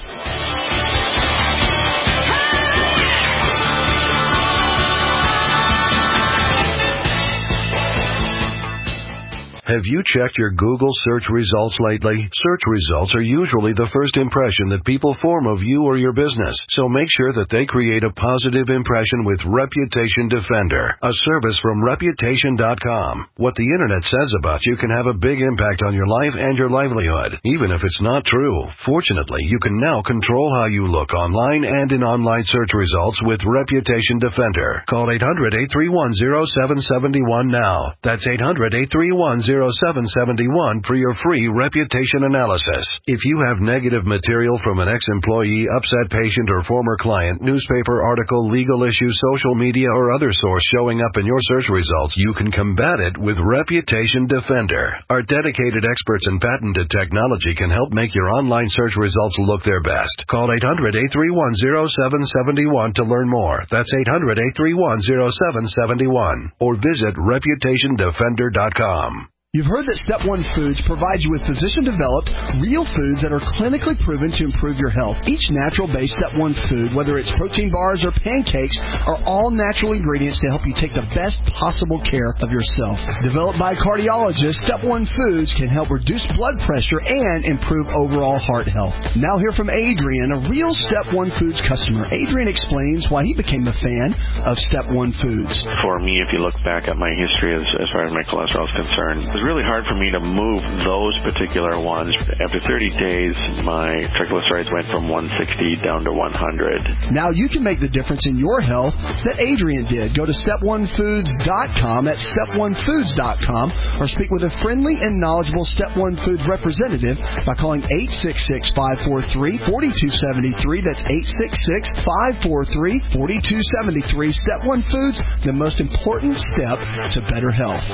Have you checked your Google search results lately? Search results are usually the first impression that people form of you or your business, so make sure that they create a positive impression with Reputation Defender, a service from reputation dot com. What the internet says about you can have a big impact on your life and your livelihood, even if it's not true. Fortunately, you can now control how you look online and in online search results with Reputation Defender. Call eight hundred, eight three one, zero seven seven one now. That's eight hundred, eight three one, zero seven seven one for your free reputation analysis. If you have negative material from an ex-employee, upset patient, or former client, newspaper article, legal issue, social media, or other source showing up in your search results, you can combat it with Reputation Defender. Our dedicated experts in patented technology can help make your online search results look their best. Call eight hundred, eight three one, zero seven seven one to learn more. That's eight hundred, eight three one, zero seven seven one. Or visit reputation defender dot com. You've heard that Step One Foods provides you with physician-developed, real foods that are clinically proven to improve your health. Each natural-based Step One food, whether it's protein bars or pancakes, are all natural ingredients to help you take the best possible care of yourself. Developed by cardiologists, Step One Foods can help reduce blood pressure and improve overall heart health. Now hear from Adrian, a real Step One Foods customer. Adrian explains why he became a fan of Step One Foods. For me, if you look back at my history as, as far as my cholesterol is concerned, it was really hard for me to move those particular ones. After thirty days, my triglycerides went from one sixty down to one hundred. Now you can make the difference in your health that Adrian did. Go to step one foods dot com, that's step one foods dot com, or speak with a friendly and knowledgeable Step One Foods representative by calling eight six six, five four three, four two seven three. That's eight six six, five four three, four two seven three. Step One Foods, the most important step to better health.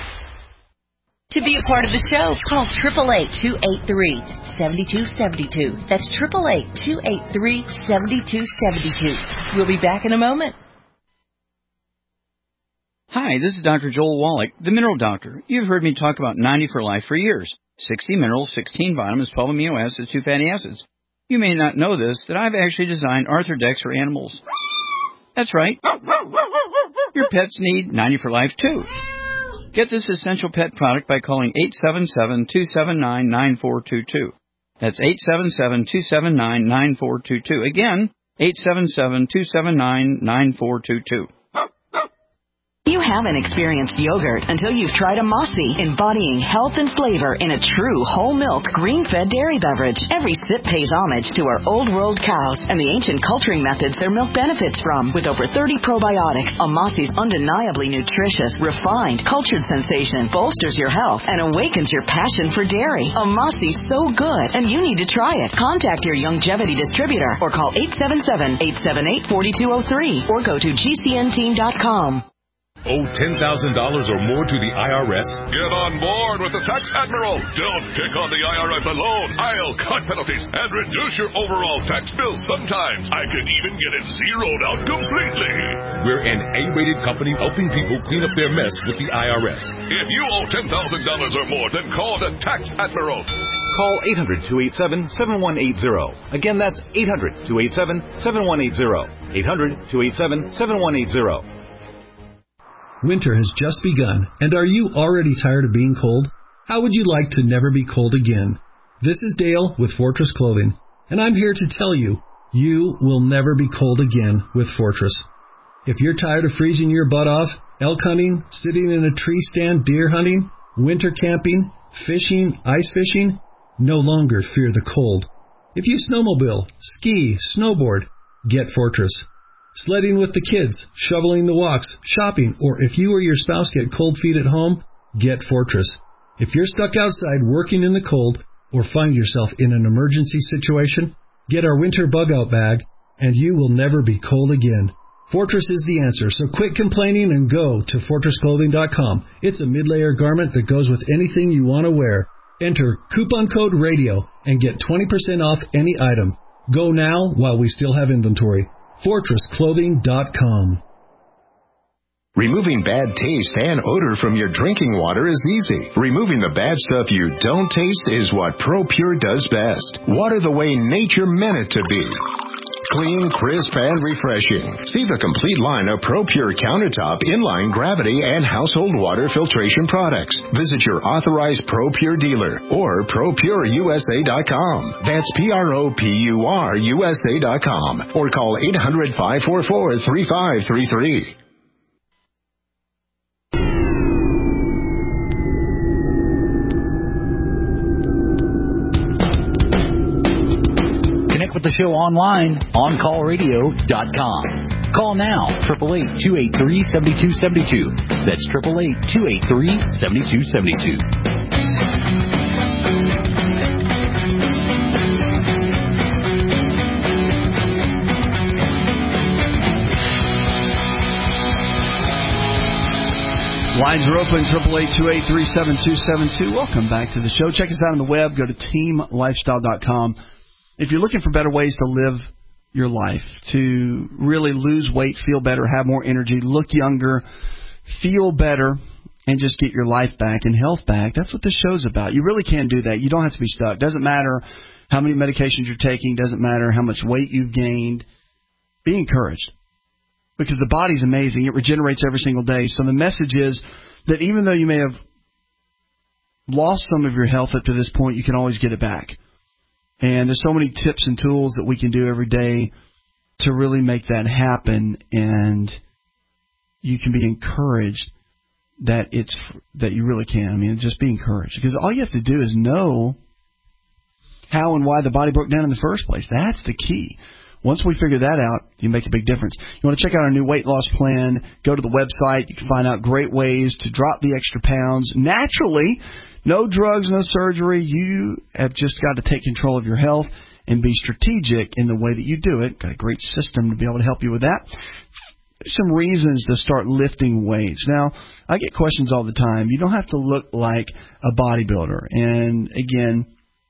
To be a part of the show, call eight eight eight, two eight three, seven two seven two. That's eight eight eight, two eight three, seven two seven two. We'll be back in a moment. Hi, this is Doctor Joel Wallach, the Mineral Doctor. You've heard me talk about ninety for Life for years. sixty minerals, sixteen vitamins, twelve amino acids, two fatty acids. You may not know this, that I've actually designed Arthrodex for animals. That's right. Your pets need ninety for Life too. Get this essential pet product by calling eight seven seven, two seven nine, nine four two two. That's eight seven seven, two seven nine, nine four two two. Again, eight seven seven, two seven nine, nine four two two. You haven't experienced yogurt until you've tried a Mossy, embodying health and flavor in a true whole milk, green-fed dairy beverage. Every sip pays homage to our old world cows and the ancient culturing methods their milk benefits from. With over thirty probiotics, a Mossy's undeniably nutritious, refined, cultured sensation bolsters your health and awakens your passion for dairy. A Mossy's so good, and you need to try it. Contact your Youngevity distributor or call eight seven seven, eight seven eight, four two zero three or go to G C N team dot com. Owe ten thousand dollars or more to the I R S? Get on board with the Tax Admiral. Don't pick on the I R S alone. I'll cut penalties and reduce your overall tax bill. Sometimes I can even get it zeroed out completely. We're an A-rated company helping people clean up their mess with the I R S. If you owe ten thousand dollars or more, then call the Tax Admiral. Call eight hundred, two eight seven, seven one eight zero. Again, that's eight hundred, two eight seven, seven one eight zero. eight hundred, two eight seven, seven one eight zero. Winter has just begun, and are you already tired of being cold? How would you like to never be cold again? This is Dale with Fortress Clothing, and I'm here to tell you, you will never be cold again with Fortress. If you're tired of freezing your butt off, elk hunting, sitting in a tree stand deer hunting, winter camping, fishing, ice fishing, no longer fear the cold. If you snowmobile, ski, snowboard, get Fortress. Sledding with the kids, shoveling the walks, shopping, or if you or your spouse get cold feet at home, get Fortress. If you're stuck outside working in the cold or find yourself in an emergency situation, get our winter bug-out bag, and you will never be cold again. Fortress is the answer, so quit complaining and go to fortress clothing dot com. It's a mid-layer garment that goes with anything you want to wear. Enter coupon code RADIO and get twenty percent off any item. Go now while we still have inventory. fortress clothing dot com. Removing bad taste and odor from your drinking water is easy. Removing the bad stuff you don't taste is what ProPure does best. Water the way nature meant it to be. clean, crisp, and refreshing. See the complete line of ProPure countertop, inline gravity, and household water filtration products. Visit your authorized ProPure dealer or pro pure U S A dot com. That's P R O P U R U S A dot com or call eight hundred, five four four, three five three three. Connect with the show online, on call radio dot com. Call now, eight eight eight, two eight three, seven two seven two. That's eight eight eight, two eight three, seven two seven two. Lines are open, eight eight eight, two eight three, seven two seven two. Welcome back to the show. Check us out on the web. Go to team lifestyle dot com. If you're looking for better ways to live your life, to really lose weight, feel better, have more energy, look younger, feel better, and just get your life back and health back, that's what this show's about. You really can do that. You don't have to be stuck. Doesn't matter how many medications you're taking. Doesn't matter how much weight you've gained. Be encouraged. Because the body's amazing. It regenerates every single day. So the message is that even though you may have lost some of your health up to this point, you can always get it back. And there's so many tips and tools that we can do every day to really make that happen. And you can be encouraged that it's that you really can. I mean, just be encouraged. Because all you have to do is know how and why the body broke down in the first place. That's the key. Once we figure that out, you make a big difference. You want to check out our new weight loss plan, go to the website. You can find out great ways to drop the extra pounds naturally. No drugs, no surgery. You have just got to take control of your health and be strategic in the way that you do it. Got a great system to be able to help you with that. Some reasons to start lifting weights. Now, I get questions all the time. You don't have to look like a bodybuilder. And, again,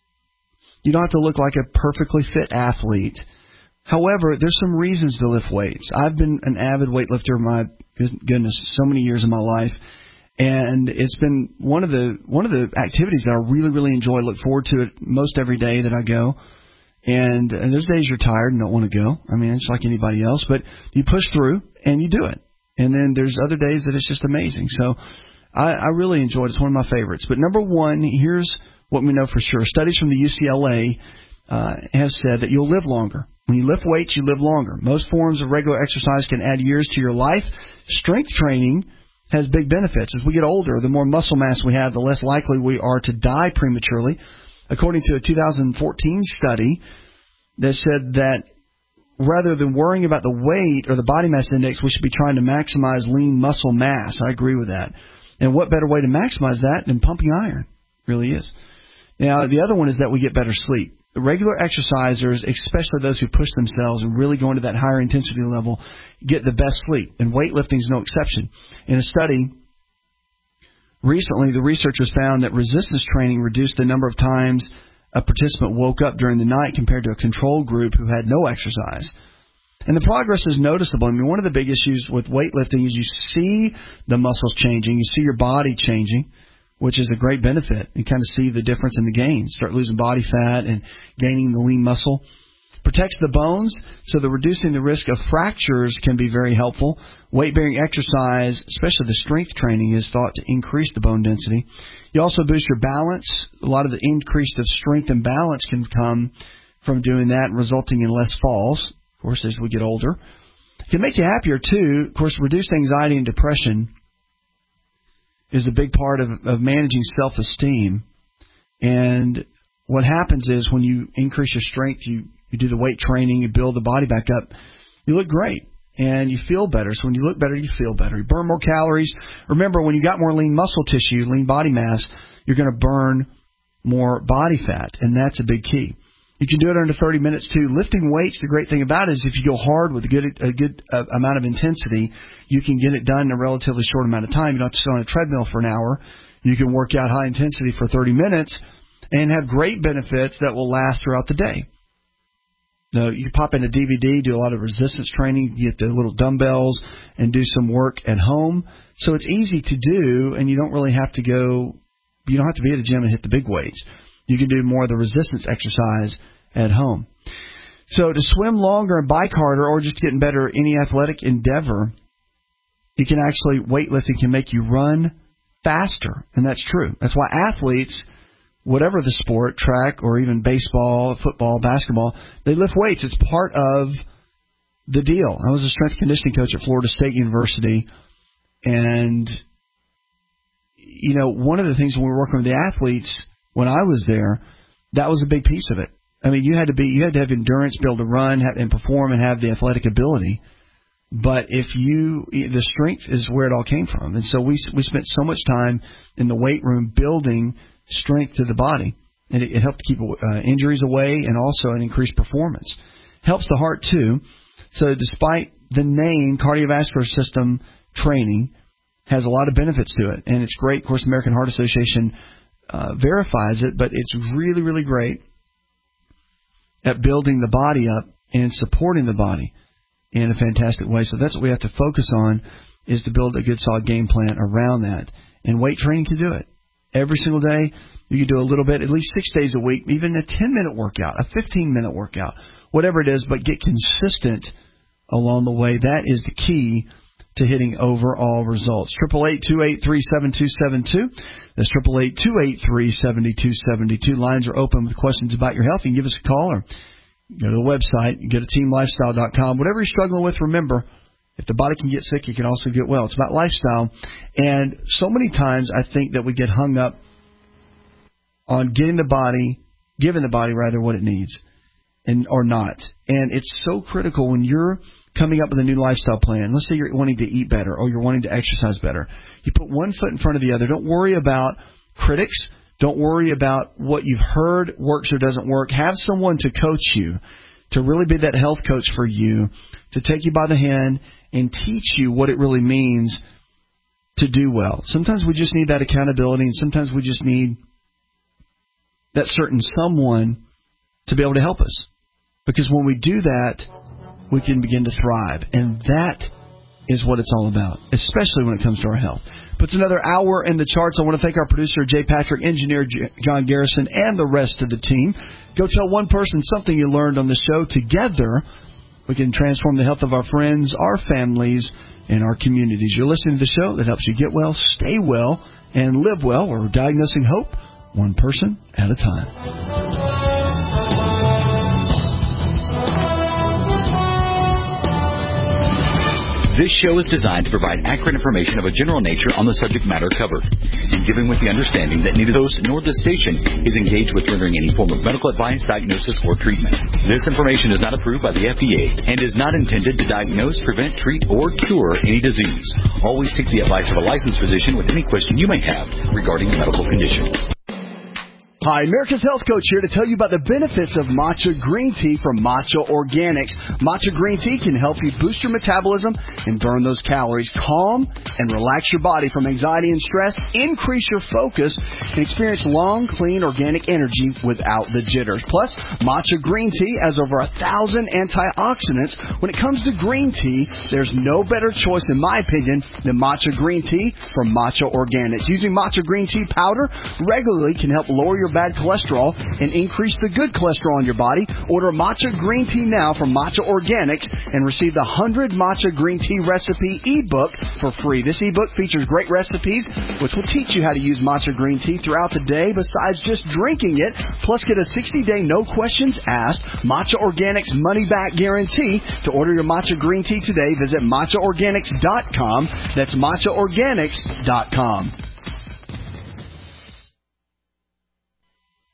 you don't have to look like a perfectly fit athlete. However, there's some reasons to lift weights. I've been an avid weightlifter, my goodness, so many years of my life, and it's been one of the one of the activities that I really, really enjoy. Look forward to it most every day that I go. And, and there's days you're tired and don't want to go. I mean, it's like anybody else, but you push through and you do it. And then there's other days that it's just amazing. So I, I really enjoy it. It's one of my favorites. But number one, here's what we know for sure. Studies from the U C L A uh, have said that you'll live longer. When you lift weights, you live longer. Most forms of regular exercise can add years to your life. Strength training has big benefits. As we get older, the more muscle mass we have, the less likely we are to die prematurely. According to a two thousand fourteen study that said that rather than worrying about the weight or the body mass index, we should be trying to maximize lean muscle mass. I agree with that. And what better way to maximize that than pumping iron? It really is. Now, the other one is that we get better sleep. The regular exercisers, especially those who push themselves and really go into that higher intensity level, get the best sleep. And weightlifting is no exception. In a study recently, the researchers found that resistance training reduced the number of times a participant woke up during the night compared to a control group who had no exercise. And the progress is noticeable. I mean, one of the big issues with weightlifting is you see the muscles changing, you see your body changing, which is a great benefit. You kind of see the difference in the gains. Start losing body fat and gaining the lean muscle. Protects the bones, so the reducing the risk of fractures can be very helpful. Weight-bearing exercise, especially the strength training, is thought to increase the bone density. You also boost your balance. A lot of the increase of strength and balance can come from doing that, resulting in less falls, of course, as we get older. It can make you happier, too. Of course, reduced anxiety and depression is a big part of, of managing self-esteem. And what happens is when you increase your strength, you, you do the weight training, you build the body back up, you look great and you feel better. So when you look better, you feel better. You burn more calories. Remember, when you got more lean muscle tissue, lean body mass, you're going to burn more body fat, and that's a big key. You can do it under thirty minutes, too. Lifting weights, the great thing about it is if you go hard with a good a good uh, amount of intensity, you can get it done in a relatively short amount of time. You don't have to sit on a treadmill for an hour. You can work out high intensity for thirty minutes and have great benefits that will last throughout the day. Now, you can pop in a D V D, do a lot of resistance training, get the little dumbbells, and do some work at home. So it's easy to do, and you don't really have to go, you don't have to be at a gym and hit the big weights. You can do more of the resistance exercise at home. So to swim longer and bike harder or just getting better at any athletic endeavor, you can actually, weightlifting can make you run faster. And that's true. That's why athletes, whatever the sport, track or even baseball, football, basketball, they lift weights. It's part of the deal. I was a strength conditioning coach at Florida State University. And, you know, one of the things when we were working with the athletes, when I was there, that was a big piece of it. I mean, you had to be, you had to have endurance, be able to run have, and perform and have the athletic ability. But if you, the strength is where it all came from. And so we we spent so much time in the weight room building strength to the body. And it, it helped keep uh, injuries away and also an increased performance. Helps the heart too. So despite the name, cardiovascular system training has a lot of benefits to it. And it's great. Of course, the American Heart Association uh, verifies it, but it's really, really great at building the body up and supporting the body in a fantastic way. So that's what we have to focus on, is to build a good solid game plan around that. And weight training can do it. Every single day, you can do a little bit, at least six days a week, even a ten-minute workout, a fifteen-minute workout, whatever it is, but get consistent along the way. That is the key to hitting overall results. eight eight eight, two eight three, seven two seven two. That's eight eight eight, two eight three, seven two seven two. Lines are open with questions about your health. You can give us a call or go to the website. You go to team lifestyle dot com. Whatever you're struggling with, remember, if the body can get sick, you can also get well. It's about lifestyle. And so many times I think that we get hung up on getting the body, giving the body rather what it needs and or not. And it's so critical when you're coming up with a new lifestyle plan. Let's say you're wanting to eat better or you're wanting to exercise better. You put one foot in front of the other. Don't worry about critics. Don't worry about what you've heard works or doesn't work. Have someone to coach you, to really be that health coach for you, to take you by the hand and teach you what it really means to do well. Sometimes we just need that accountability, and sometimes we just need that certain someone to be able to help us. Because when we do that, we can begin to thrive. And that is what it's all about, especially when it comes to our health. Puts another hour in the charts. I want to thank our producer, Jay Patrick, engineer John Garrison, and the rest of the team. Go tell one person something you learned on the show. Together, we can transform the health of our friends, our families, and our communities. You're listening to the show that helps you get well, stay well, and live well. We're diagnosing hope one person at a time. This show is designed to provide accurate information of a general nature on the subject matter covered, and given with the understanding that neither host nor the station is engaged with rendering any form of medical advice, diagnosis, or treatment. This information is not approved by the F D A and is not intended to diagnose, prevent, treat, or cure any disease. Always seek the advice of a licensed physician with any question you may have regarding a medical condition. Hi, America's Health Coach here to tell you about the benefits of matcha green tea from Matcha Organics. Matcha green tea can help you boost your metabolism and burn those calories, calm and relax your body from anxiety and stress, increase your focus, and experience long, clean, organic energy without the jitters. Plus, matcha green tea has over a thousand antioxidants. When it comes to green tea, there's no better choice, in my opinion, than matcha green tea from Matcha Organics. Using matcha green tea powder regularly can help lower your bad cholesterol and increase the good cholesterol in your body. Order matcha green tea now from Matcha Organics and receive the one hundred Matcha Green Tea Recipe ebook for free. This ebook features great recipes which will teach you how to use matcha green tea throughout the day besides just drinking it. Plus, get a sixty-day no questions asked Matcha Organics money back guarantee. To order your matcha green tea today, visit matcha organics dot com. That's matcha organics dot com.